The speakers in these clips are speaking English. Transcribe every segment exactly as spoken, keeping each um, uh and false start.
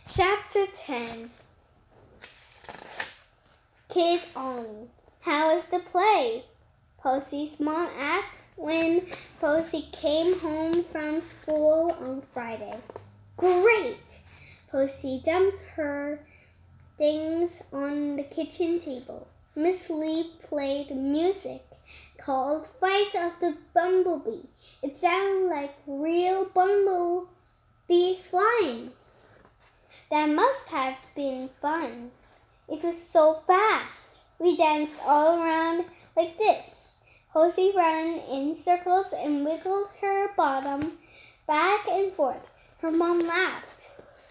Chapter ten. Kids Only. How is the play? Posey's mom asked when Posey came home from school on Friday. Great! Posey dumped her things on the kitchen table. Miss Lee played music called Fight of the Bumblebee. It sounded like real bumblebees flying. That must have been fun. It was so fast. We danced all around like this. Posey ran in circles and wiggled her bottom back and forth. Her mom laughed.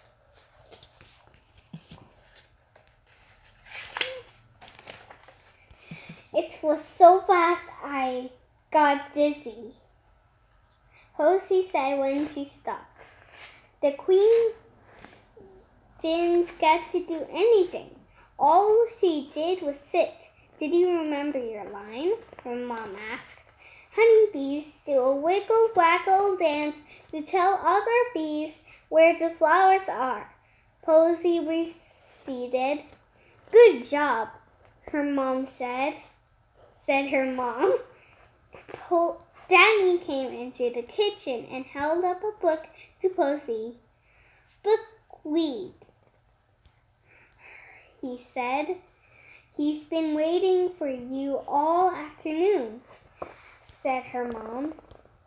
It was so fast I got dizzy, Posey said when she stopped. The queen didn't get to do anything. All she did was sit. Did you remember your line? Her mom asked. Honeybees do a wiggle-waggle dance to tell other bees where the flowers are. Posey receded. Good job, her mom said, said her mom. Po- Danny came into the kitchen and held up a book to Posey. Buckwheat, he said. He's been waiting for you all afternoon, said her mom.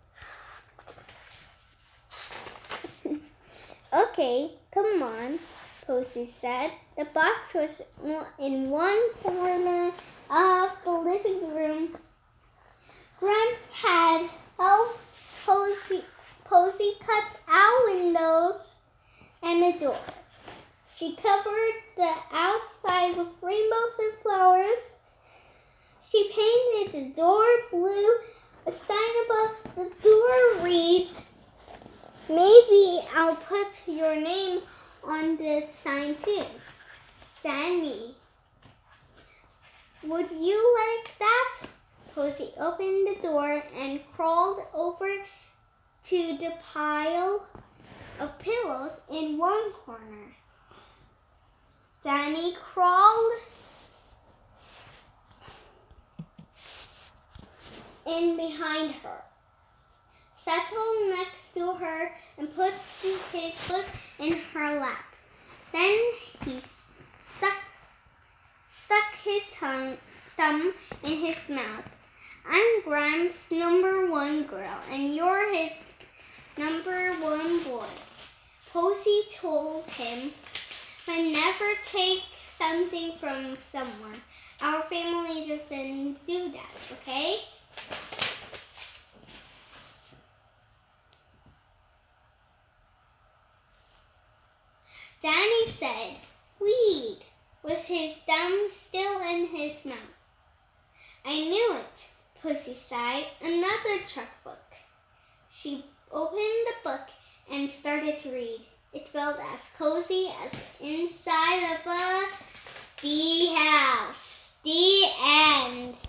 Okay, come on, Posey said. The box was in one corner of the living room. Gramps had helped Posey, Posey cut out windows and a door. She covered the outside with rainbows and flowers. She painted the door blue. A sign above the door read, maybe I'll put your name on the sign too. Danny. Would you like that? Posey opened the door and crawled over to the pile of pillows in one corner. Danny crawled in behind her, settled next to her, and put his foot in her lap. Then he stuck, stuck his tongue, thumb in his mouth. I'm Gramps' number one girl, and you're his number one boy. Posey told him, I never take something from someone. Our family doesn't do that, okay? Danny said, weed, with his thumb still in his mouth. I knew it, Posey sighed. Another Chuck book. She opened the book and started to read. It felt as cozy as inside of a bee house. The end.